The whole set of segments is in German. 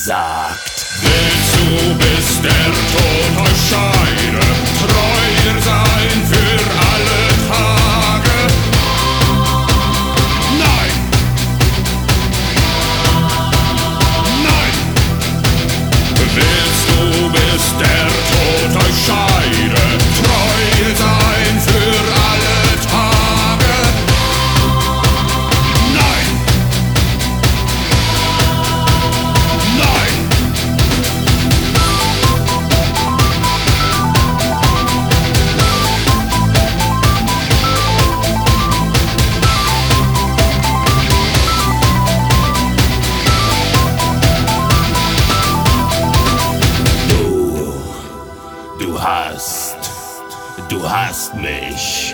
gesagt. Willst du, bis der Tod euch scheide, treu sein für alle Tage? Nein! Nein! Willst du, bis der Tod euch scheide, treu sein für alle Tage? Nein! Nein! Du hast mich.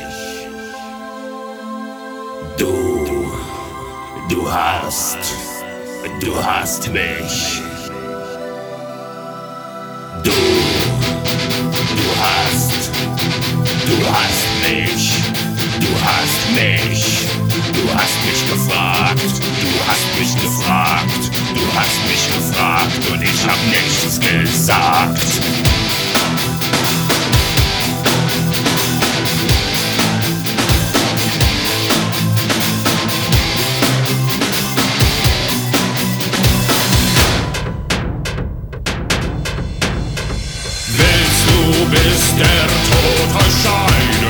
Du hast mich. Du hast mich. Du hast mich. Du hast mich gefragt. Du hast mich gefragt. Du hast mich gefragt und ich hab nichts gesagt. Bis der Tod euch scheidet.